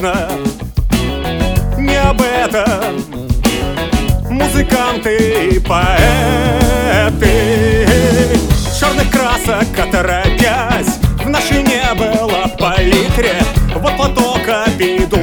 вечно не об этом. Музыканты и поэты черных красок оторопясь, в нашей не было палитре. Вот платок обиду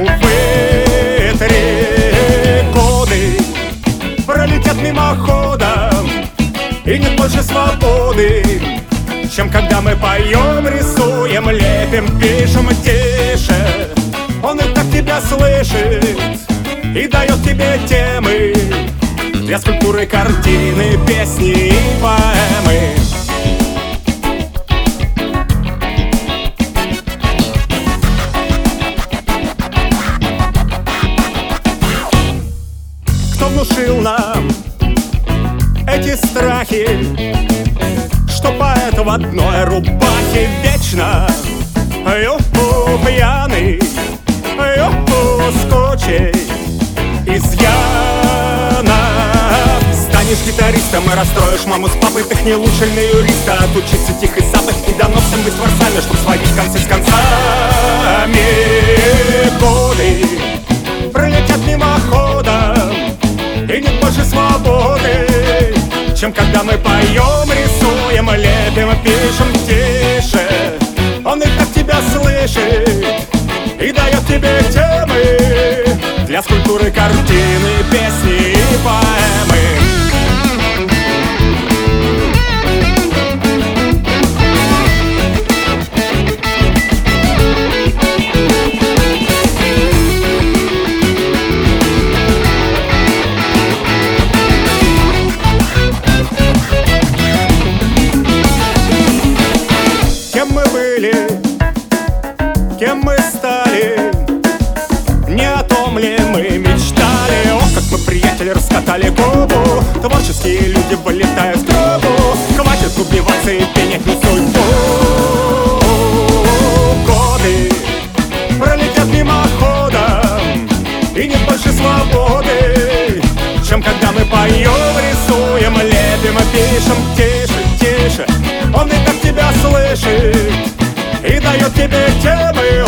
вытри. Годы пролетят мимоходом, и нет больше свободы, чем когда мы поем, рисуем, лепим, пишем тише. Он и так тебя слышит и дает тебе темы для скульптуры, картины, песни и поэмы. Кто внушил нам эти страхи, что поэт в одной рубахе вечно ю-ху, пьяный, ю-ху, с кучей изъяна. Станешь гитаристом и расстроишь маму с папой, ты не лучше на юриста. Отучиться тихо сапать и давно всем быть творцами, чтоб сводить концы с концами. Годы пролетят мимоходом, и нет больше свободы, чем когда мы поем, рисуем, лепим, пишем тише. Он и так тебя слышит и дает тебе темы для скульптуры, картины, песни и поэмы. Кем мы были, кем мы стали, не о том ли мы мечтали. О, как мы, приятели, раскатали губу, творческие люди вылетают в трубу. Хватит убиваться и пенять на судьбу. Годы пролетят мимоходом, и нет больше свободы, чем когда мы поем, рисуем, лепим, пишем тише, тише. Он и так тебя слышит и дает тебе темы